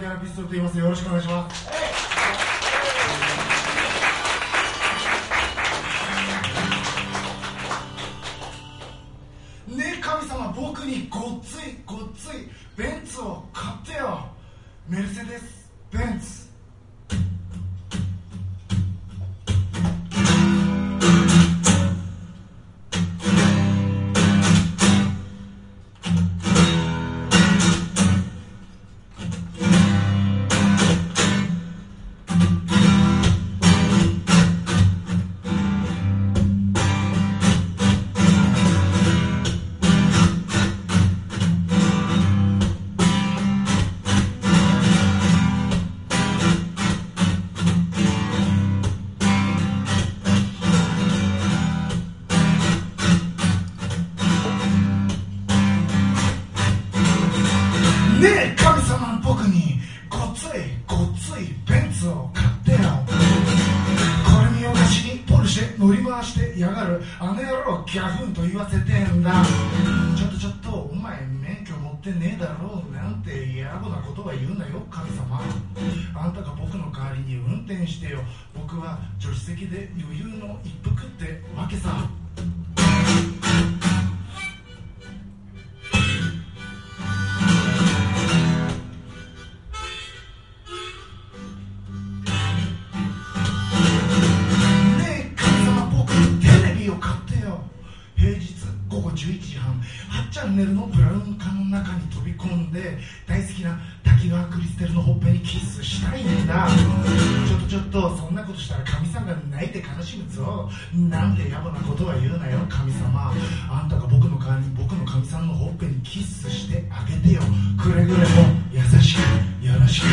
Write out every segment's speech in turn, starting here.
木原ピストルと言います。よろしくお願いします。ねえ神様、僕にごっついベンツを買ってよ。メルセデス・ベンツ。ねえ神様、僕にごっついベンツを買ってよ。これ見よがしにポルシェ乗り回してやがるあの野郎ギャフンと言わせてんだ。ちょっとお前免許持ってねえだろうなんて野暮なことは言うなよ神様。あんたが僕の代わりに運転してよ。僕は助手席で余裕の一服ってわけさ。11時半、8チャンネルのブラウン管の中に飛び込んで大好きな滝川クリステルのほっぺにキスしたいんだ。ちょっとそんなことしたら神さんが泣いて悲しむぞ。なんて野暮なことは言うなよ神様。あんたが僕の代わりに僕の神さんのほっぺにキスしてあげてよ。くれぐれも優しくよろしく。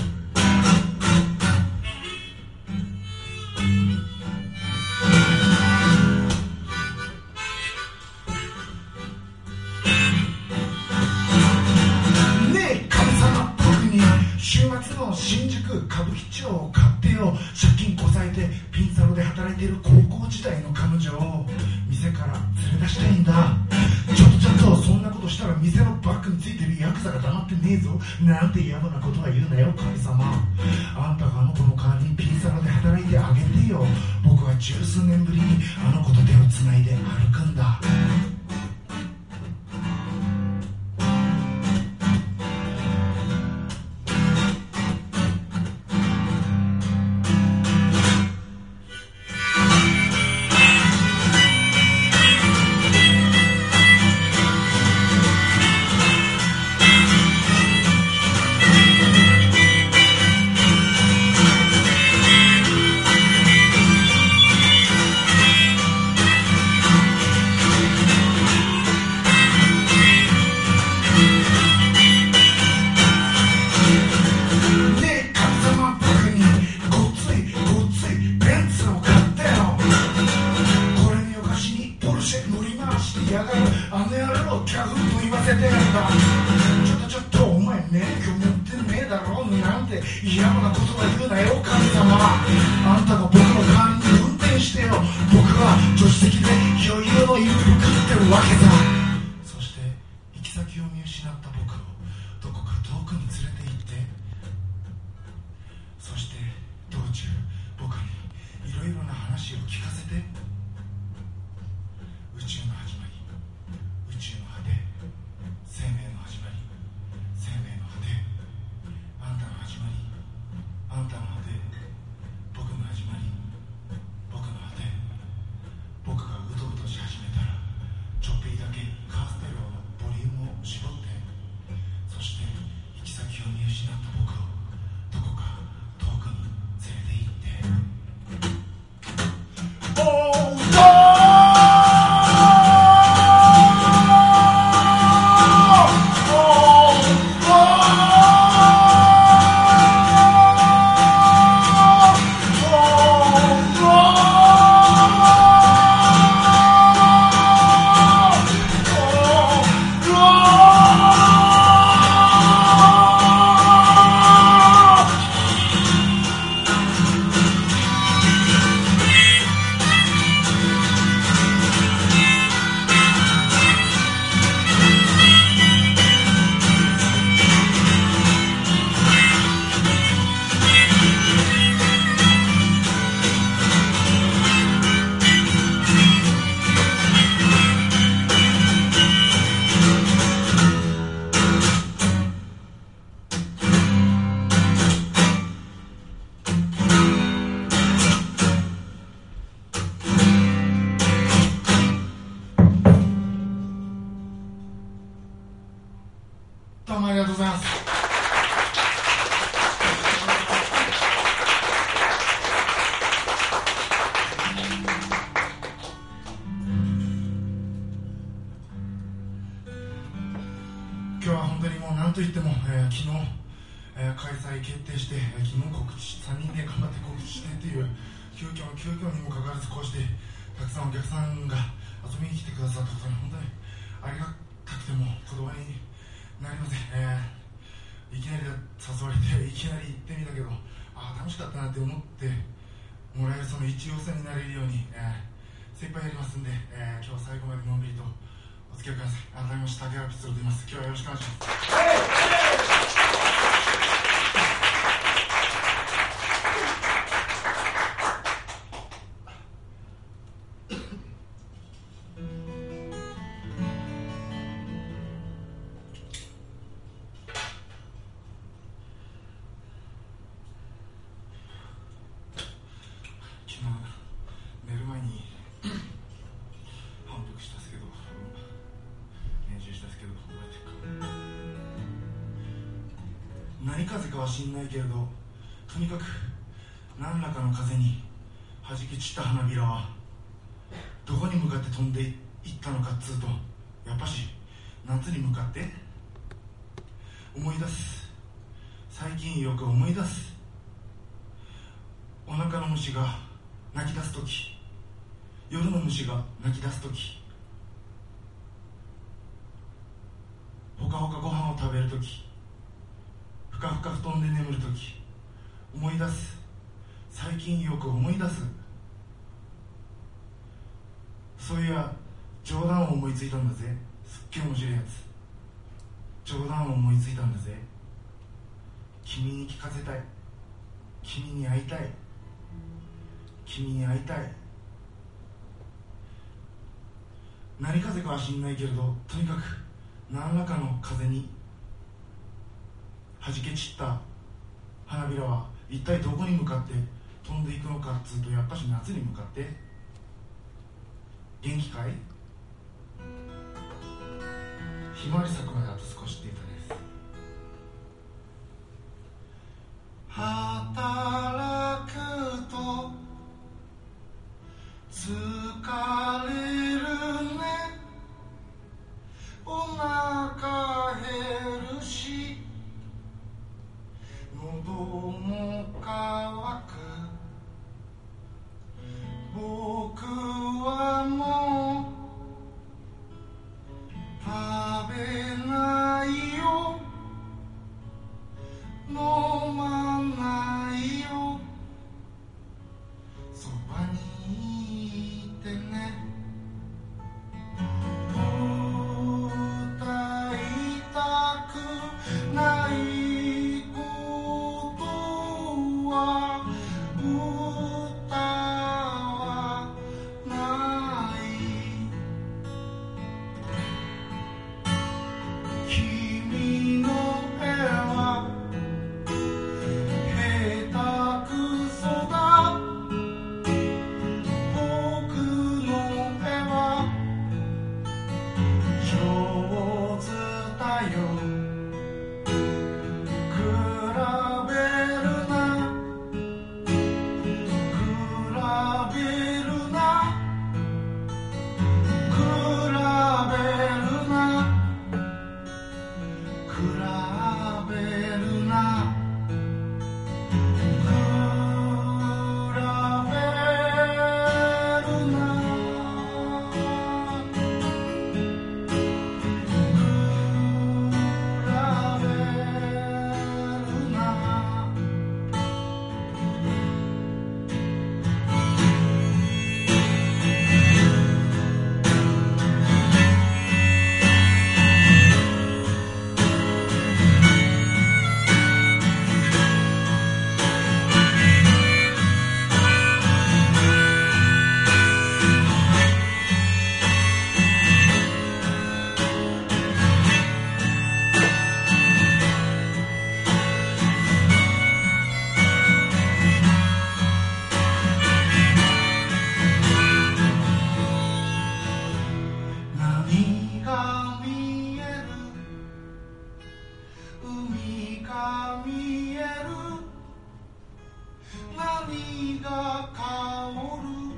新宿歌舞伎町を買ってよ。借金こさえてピンサロで働いている高校時代の彼女を店から連れ出したいんだ。ちょっとそんなことしたら店のバッグについてるヤクザが黙ってねえぞなんて野暮なことは言うなよ神様。あんたがあの子の代わりにピンサロで働いてあげてよ。僕は十数年ぶりにあの子と手をつないで歩くんだ。あの野郎キャフンと言わせてんだ。ちょっとお前免許持ってねえだろなんて嫌なことは言うなよ神様。あんたが僕の代わりに運転してよ。僕は助手席で余裕の一服食ってるわけさ。そして行き先を見失った僕をどこか遠くに連れて行って、そして道中僕にいろいろな話を聞かせて。宇宙の始まり、宇宙の果て、生命の始まり、生命の果て、あんたの始まり、あんたの果て、僕の始まり、僕の果て。僕がうとうとし始めたらちょっぴりだけ昨日、開催決定して、昨日告知3人で頑張って告知してっていう急遽にもかかわらず、こうしてたくさんお客さんが遊びに来てくださったことに本当にありがたくても言葉になりません。いきなり誘われていきなり行ってみたけど、楽しかったなって思ってもらえる、その一応線になれるように、精一杯やりますんで、今日は最後までのんびりとお付き合いください。改めまして竹原ピストルと言います。今日はよろしくお願いします。寝る前に反復したんですけど、練習したんですけど、覚えてるか。何風かは知んないけれど、とにかく何らかの風に弾け散った花びらはどこに向かって飛んでいったのかっつうと、やっぱし夏に向かって思い出す。最近よく思い出す。お腹の虫が泣き出すとき、夜の虫が泣き出すとき、ほかほかご飯を食べるとき、ふかふか布団で眠るとき、思い出す。最近よく思い出す。そういや冗談を思いついたんだぜ。すっげえ面白いやつ。冗談を思いついたんだぜ。君に聞かせたい。君に会いたい。君に会いたい。何風かは知んないけれど、とにかく何らかの風に弾け散った花びらは一体どこに向かって飛んでいくのかっつうと、やっぱし夏に向かって。元気かい？ひまわり咲くまであと少しって言ったです。働くと疲れるね、お腹減るし喉も渇く。僕はもう食べないよ、飲まないよ、そばにいてね。歌いたくないことは歌はない。君の絵は下手くそだ、僕の絵は上手だよ。比べるな、比べるな、比べるな、比べるな、比べるな。何が見える？海が見える。何が香る？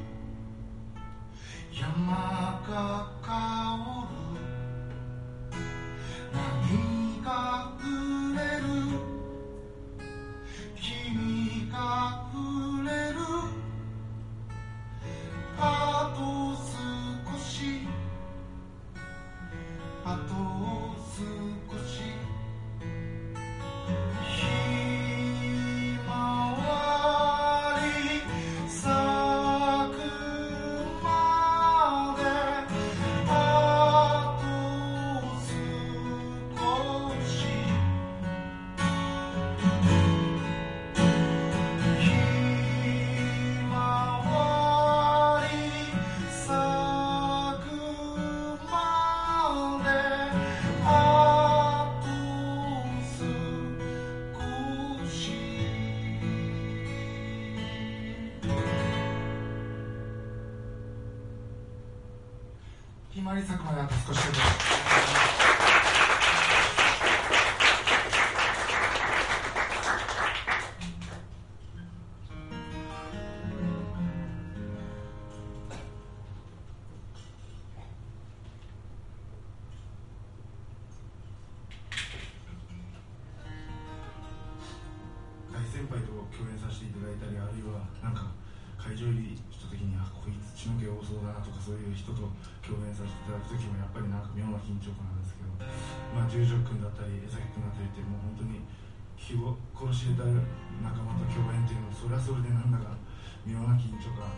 山が香る。何が売れる？ まり咲くまであと少しで。先輩と共演させていただいたり、あるいはなんか会場入りした時にこいつ血の気多そうだなとか、そういう人と共演させていただく時もやっぱりなんか妙な緊張感なんですけど、十条君だったり江崎君だったりってもう本当に気を殺し入れた仲間と共演っていうのもそれはそれでなんだか妙な緊張感。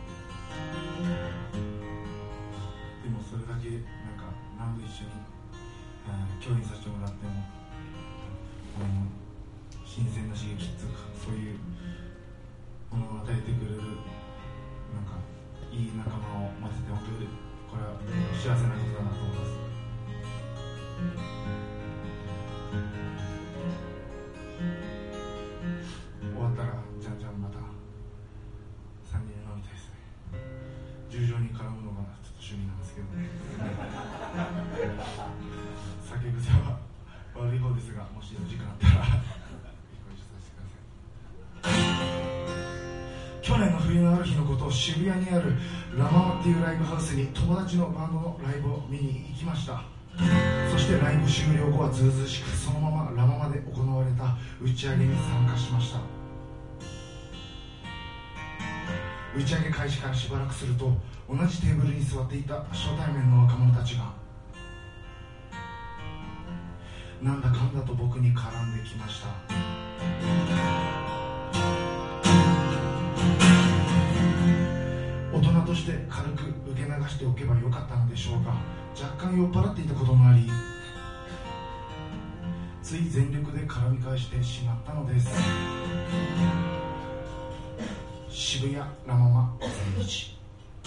でもそれだけなんか何度一緒に共演させてもらっても新鮮な刺激っていうか、そういうものを与えてくれるなんかいい仲間を待ってて、本当にこれは幸せなことだなと思います。終わったらじゃんじゃんまた3人で飲みたいですね。十条に絡むのがちょっと趣味なんですけどね酒癖は悪い方ですが、もしお時間あったら去年の冬のある日のこと、渋谷にあるラママっていうライブハウスに友達のバンドのライブを見に行きました。そしてライブ終了後はずうずうしくそのままラママで行われた打ち上げに参加しました。打ち上げ開始からしばらくすると、同じテーブルに座っていた初対面の若者たちがなんだかんだと僕に絡んできました。大人として軽く受け流しておけばよかったのでしょうが、若干酔っ払っていたこともあり、つい全力で絡み返してしまったのです。渋谷ラママ午前2時。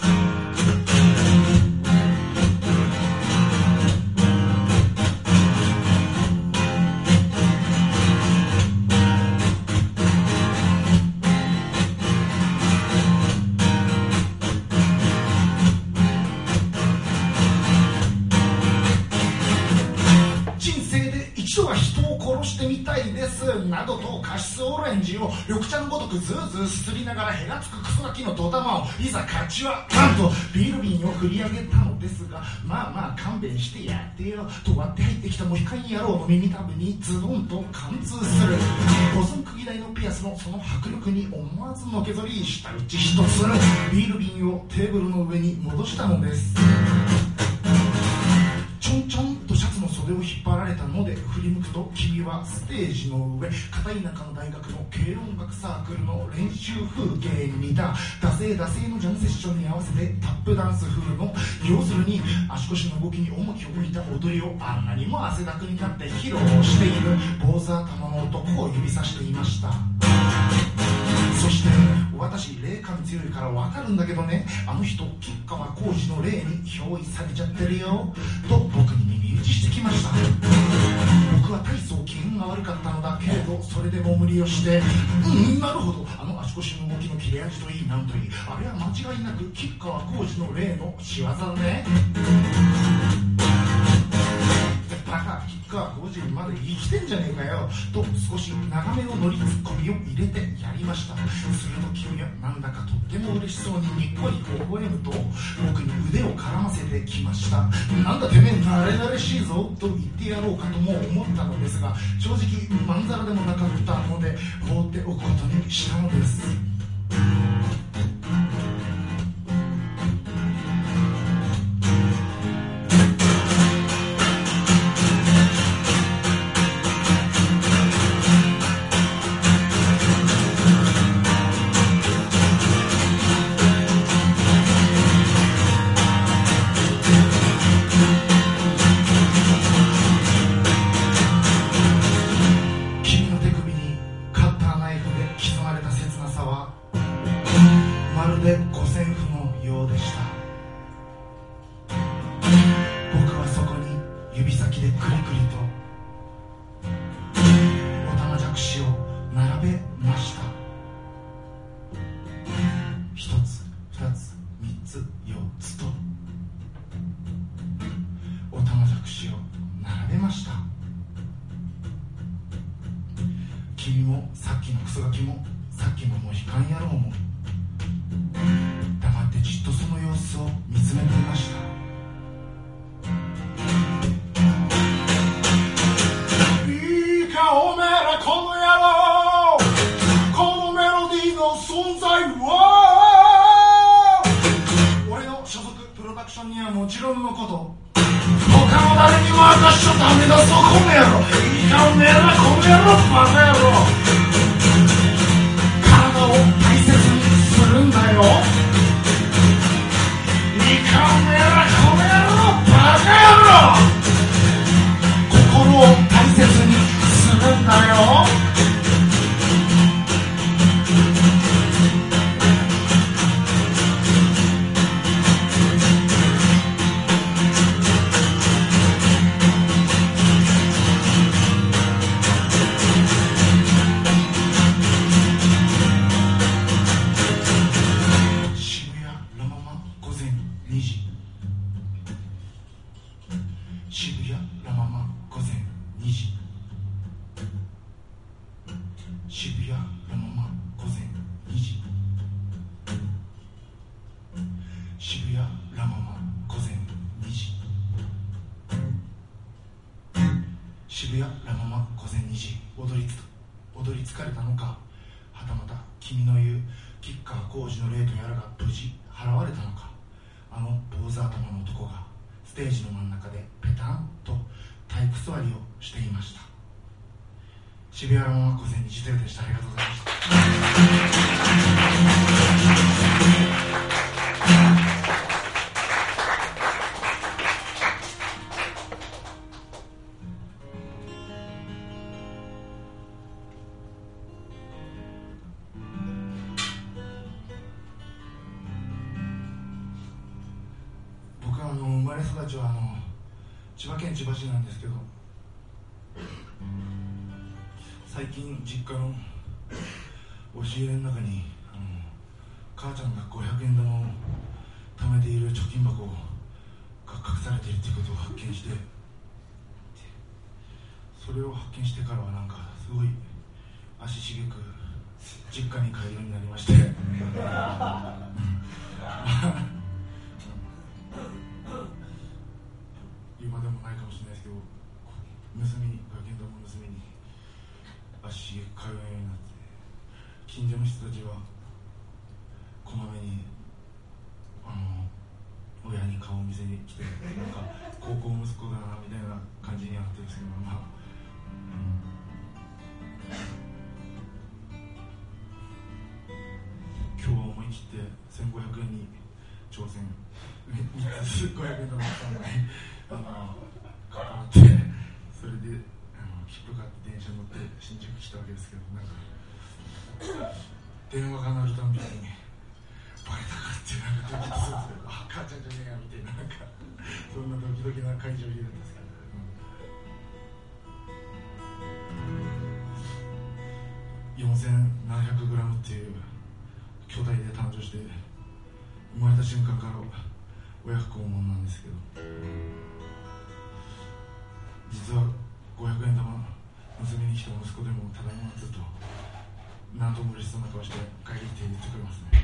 などとカシスオレンジを緑茶のごとくズーズーすすりながらへがつくクソガキのドタマをいざ勝ちはなんとビール瓶を振り上げたのですが、まあまあ勘弁してやってよと割って入ってきたモヒカン野郎の耳たぶにズドンと貫通する。5寸釘大のピアスのその迫力に思わずのけぞり、舌打ち一つビール瓶をテーブルの上に戻したのです。ちょんちょんとシャツの袖を引っ張られたので振り向くと、君はステージの上、片田舎の大学の軽音楽サークルの練習風景に似た惰性のジャムセッションに合わせてタップダンス風の、要するに足腰の動きに重きを置いた踊りをあんなにも汗だくになって披露している坊主頭の男を指さしていました。そして私霊感強いから分かるんだけどね、あの人吉川晃司の霊に憑依されちゃってるよと僕に耳打ちしてきました。僕は大層機嫌が悪かったのだけれど、それでも無理をしてなるほど、あの足腰の動きの切れ味といいなんといい、あれは間違いなく吉川晃司の霊の仕業だね。バカ、吉川晃司まで生きてんじゃねえかよと少し長めのノリツッコミを入れてやりました。すると君はなんだかとっても嬉しそうににっこり微笑むと僕に腕を絡ませてきました。なんだてめえ慣れ慣れしいぞと言ってやろうかとも思ったのですが、正直まんざらでもなかったので放っておくことにしたのです。 きもモヒカン野郎も黙ってじっとその様子を見つめていました。いいかおめえらこの野郎、このメロディーの存在は俺の所属プロダクションにはもちろんのこと、他の誰にも明かしちゃダメだぞこの野郎。いいかおめえらこの野郎、バカ野郎、体を大切にするんだよ。いいかおめえらこの野郎、バカ野郎、心を大切にするんだよ。渋谷ラ・ママ午前2時、踊り疲れたのか、はたまた君の言う吉川晃司の霊とやらが無事払われたのか、あの坊主頭の男がステージの真ん中でペタンと体育座りをしていました。渋谷ラ・ママ午前2時というでした。ありがとうございました。生まれ育ちは千葉県千葉市なんですけど、最近実家の押し入れの中に母ちゃんが500円玉を貯めている貯金箱が隠されているということを発見して、それを発見してからはなんかすごい足しげく実家に帰るようになりまして今でもないかもしれないですけど、500円玉を盗みに足しげく通うようになって、近所の人たちはこまめに親に顔を見せに来て、なんか高校息子だなみたいな感じになってるんですけど、今日は思い切って1500円に挑戦、3つ500円玉を3枚かかって、それで切符買って電車乗って新宿来たわけですけど、なんか電話が鳴るたんびにバレたかってなんかドキッとするんですけど、あ、母ちゃんじゃねえやみたいな、なんかそんなドキドキな会場入りだったんですけど、4700g っていう巨大で誕生して、生まれた瞬間から親不孝者なんですけど、実は500円玉盗みに来た息子でもただいまずっと何とも嬉しそうな顔して帰りって言ってくれますね。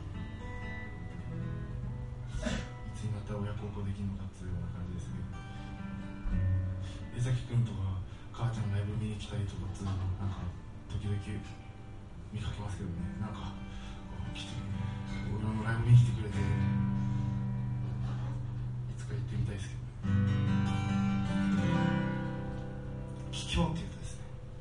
いつになったら親孝行できるのかっていうような感じですけど、江崎君とか母ちゃんライブ見に来たりとかってなんか時々見かけますけどね、なんか来て俺のライブ見に来てくれて、いつか行ってみたいですけど卑怯って言うとですね、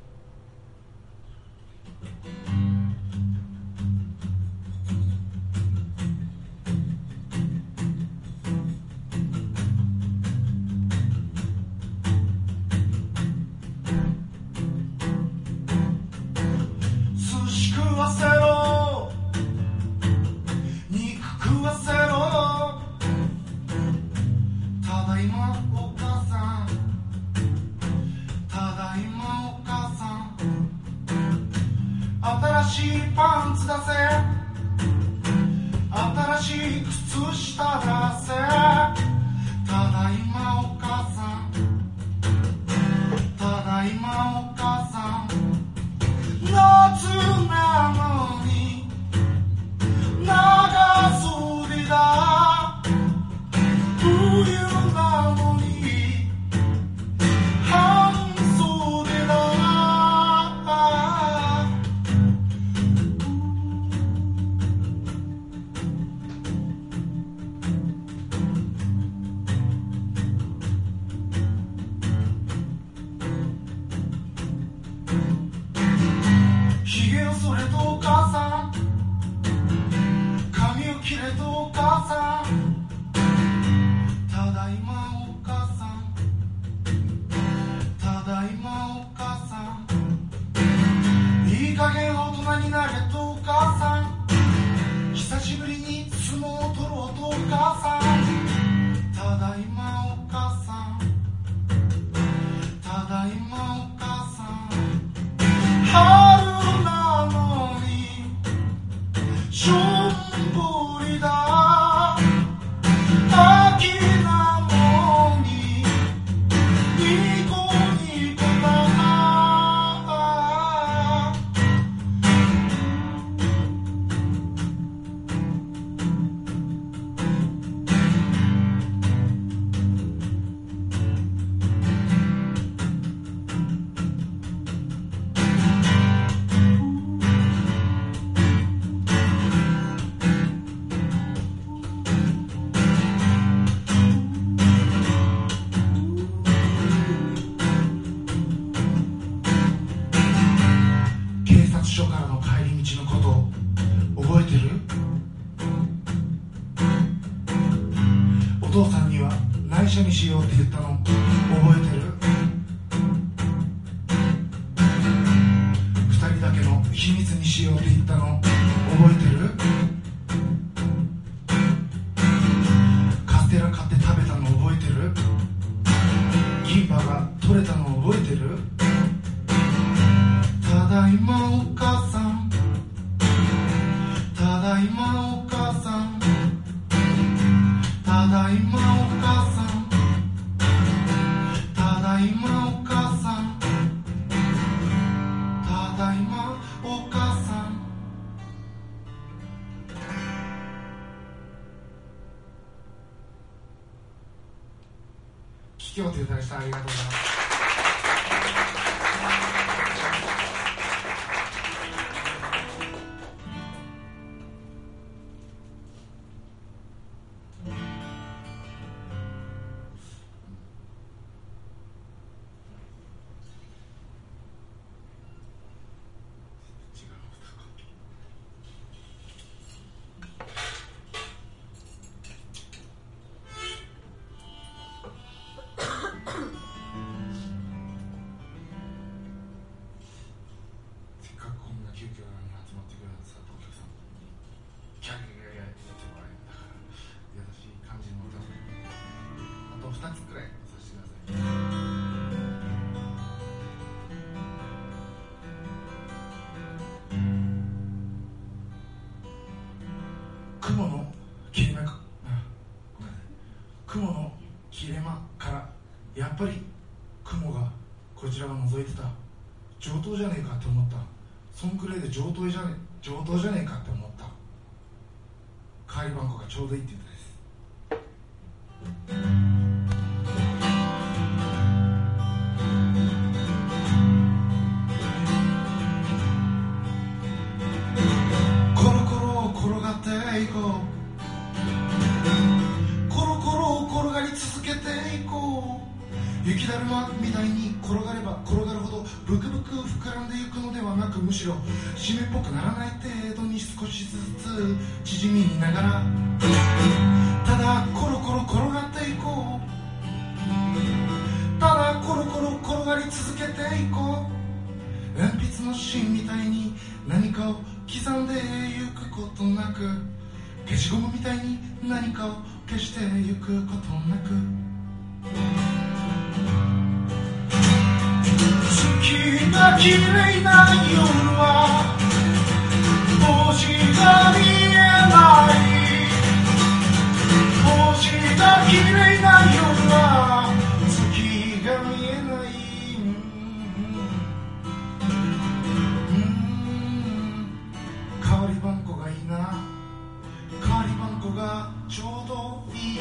寿司食わせろ、肉食わせろ、ただいまお母さん、ただいまお母さん、新しいパンツ出せ、新しい靴下出せ、ただいまお母さん、ただいまお母さん、夏な父さんには内緒にしようって言ったの覚えてる？2人だけの秘密にしようって言ったの覚えてる？カステラ買って食べたの覚えてる？銀歯が取れたの覚えてる？ただいまお母さん、ただいまお母さん、ただいまお母さん、ただいまお母さん、ただいまお母さん。聞きようという歌でした。ありがとうございます。雲の切れ間か、雲の切れ間からやっぱり雲がこちらが覗いてた。上等じゃねえかって思った。そんくらいで上等じゃねえかって思った。代わり番号がちょうどいいって言ったです。コロコロ転がっていこう、コロコロ転がり続けていこう。雪だるまみたいに転がれば転がるほどブクブク膨らんでいくのではなく、むしろ湿っぽくならない程度に少しずつ縮みながら、ただコロコロ転がっていこう、ただコロコロ転がり続けていこう。鉛筆の芯みたいに何かを刻んでゆくことなく、消しゴムみたいに何かを消してゆくことなく、月が綺麗な夜は星が見えない、星が綺麗な夜は月が見えない。代わり番号がいいな、代わり番号がちょうどいい。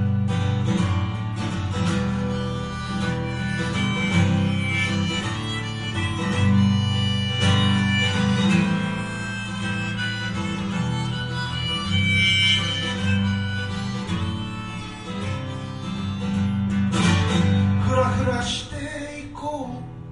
ふらふらしていこ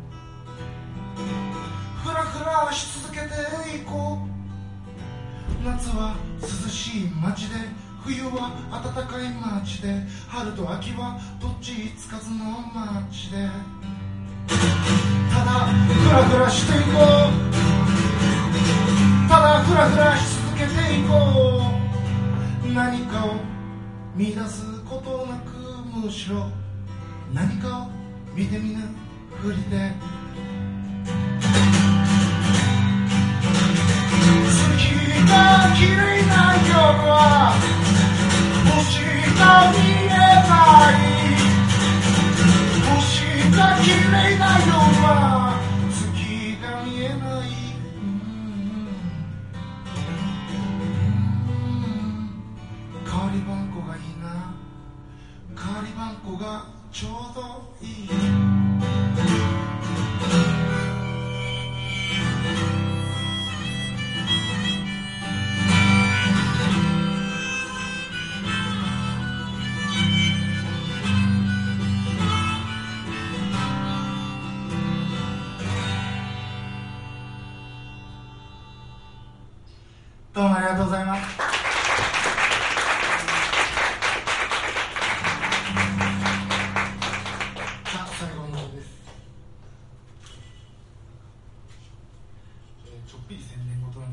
う、ふらふらし続けていこう。夏は涼しい街で、冬は暖かい街で、春と秋はどっちつかずの街で、ただふらふらしていこう、ただふらふらし続けていこう。何かを見出すことなく、むしろ何かを見てみぬふりで、月が綺麗な夜は星が見えない、星が綺麗な夜は月が見えない。代わり番号がいいな、代わり番号がちょうどいい。どうもありがとうございます。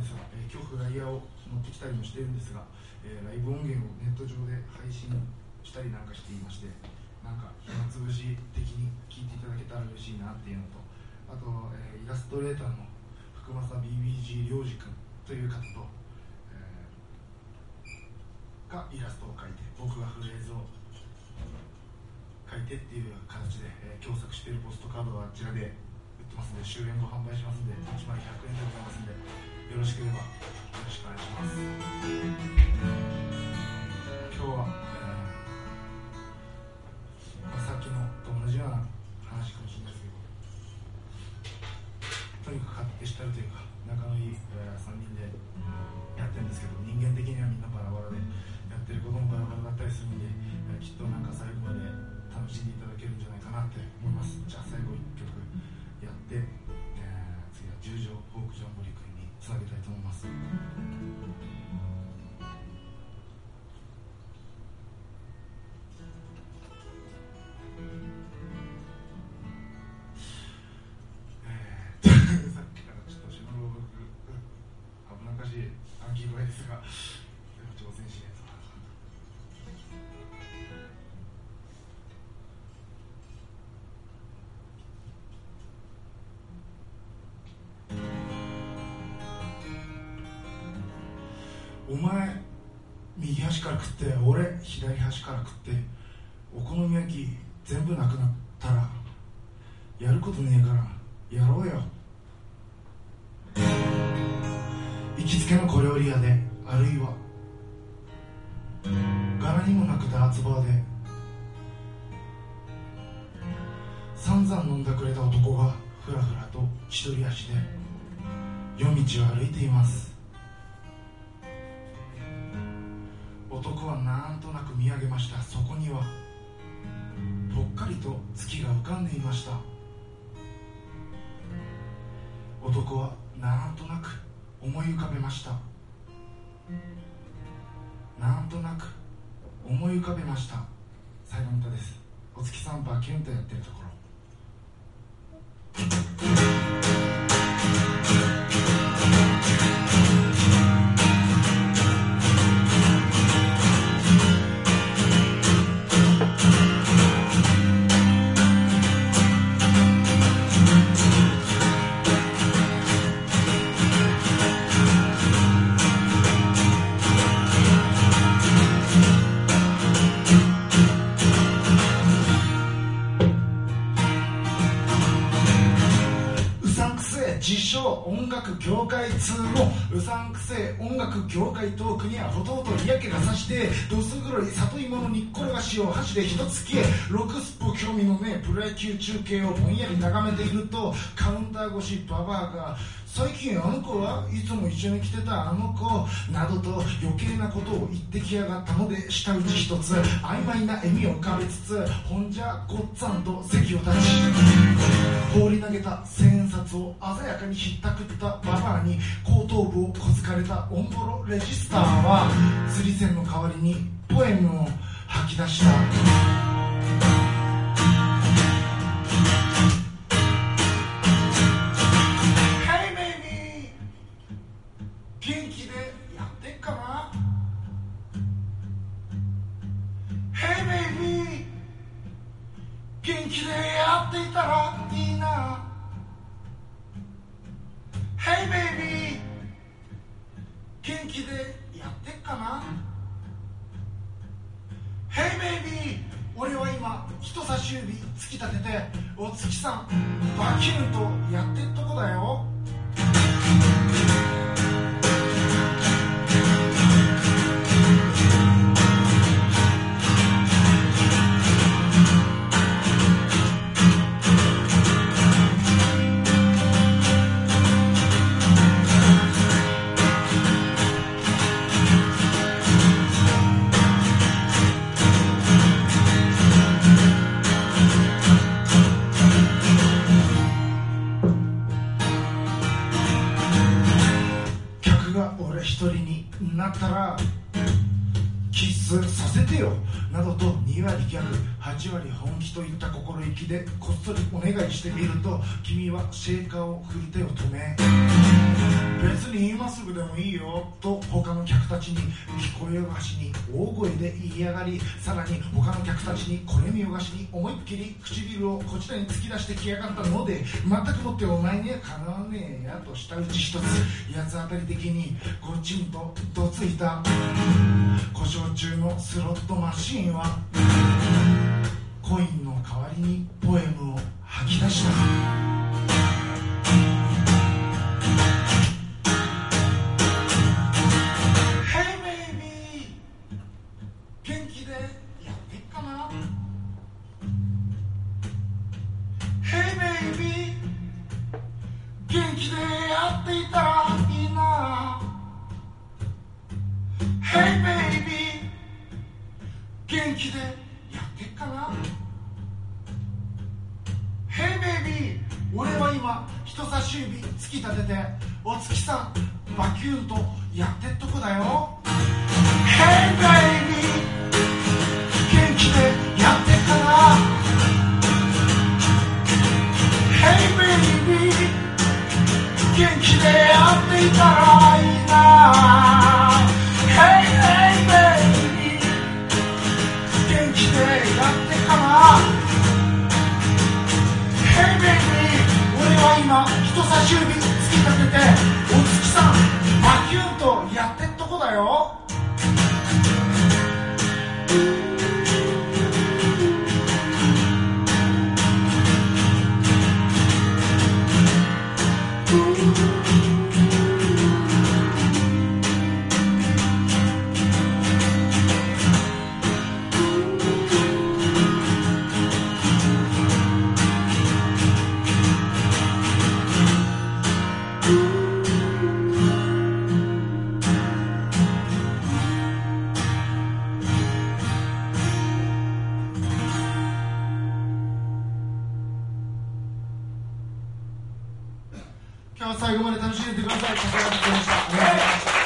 ですが、今日フライヤーを持ってきたりもしているんですが、ライブ音源をネット上で配信したりなんかしていまして、なんか暇つぶし的に聴いていただけたら嬉しいなっていうのと、あと、イラストレーターの福正 BBG 良二君という方と、がイラストを描いて、僕がフレーズを書いてっていう形で、共作しているポストカードはあちらで売ってますので、終演後販売しますので、1枚100円でございますので、よろしければよろしくお願いします。今日は、さっきのと同じような話かもしれないですけど、とにかくデジタルというか仲のいい、3人でやってるんですけど、人間的にはみんなバラバラで、やってることもバラバラだったりするんで、きっとなんか最後まで楽しんでいただけるんじゃないかなって思います。じゃあ最後1曲やって、次は十条フォークジャンボリー君につなげたいと思います。さっきからちょっと下の僕危なっかしい暗記具合ですが、挑戦しないと。お前右端から食って俺左端から食って、お好み焼き全部なくなったらやることねえからやろうよ。行きつけの小料理屋で、あるいは柄にもなくダーツバーで、散々飲んだくれた男がふらふらと一人足で夜道を歩いています。男はなんとなく見上げました。そこにはぽっかりと月が浮かんでいました。男はなんとなく思い浮かべました。なんとなく思い浮かべました。最後の歌です。お月さんバキュンとやってるところ。自称音楽業界通のうさんくせえ音楽業界トークにはほとほと嫌気がさして、どす黒い里芋の煮っころがしを箸で一つ消え、6スポ興味のねえプロ野球中継をぼんやり眺めていると、カウンター越しババアが最近あの子はいつも一緒に来てたあの子などと余計なことを言ってきやがったので、舌打ち一つ曖昧な笑みを浮かべつつ、ほんじゃごっつぁんと席を立ち、放り投げた千円札を鮮やかにひったくったババアに後頭部をこづかれたオンボロレジスターは、釣り線の代わりにポエムを吐き出した。元気でやってっかな。 Hey baby 元気でやっていたらいいな。 Hey baby 元気でやってっかな。 Hey baby 俺は今人差し指突き立てて、お月さんバキュンとやってっとこだよ。一人になったらキスさせてよなどと2割ギャグ8割本気といった心意気でこっそりお願いしてみると、君はシェーカーを振る手を止め、 別に今すぐでもいいよと他の客たちに聞こえがしに大声で言いやがり、さらに他の客たちにこれ見よがしに思いっきり唇をこちらに突き出してきやがったので、全くもってお前にはかなわねえやと舌打ち一つ、八つ当たり的にごちんとどついた。故障中のスロットマシーンはコインの代わりにポエムを吐き出した。元気でやっていたらいいな。 Hey baby 元気でやってっかな。 Hey baby 俺は今人差し指突き立ててお月さんバキューンとやってっとこだよ。 Hey baby 元気でやってっかな。 Hey baby元気でやっていたらいいな。 Hey hey baby 元気でやってかな。 Hey baby 俺は今人差し指突き立ててお月さんバキュンとやってっとこだよ。今日は最後まで楽しんでください。お願いします。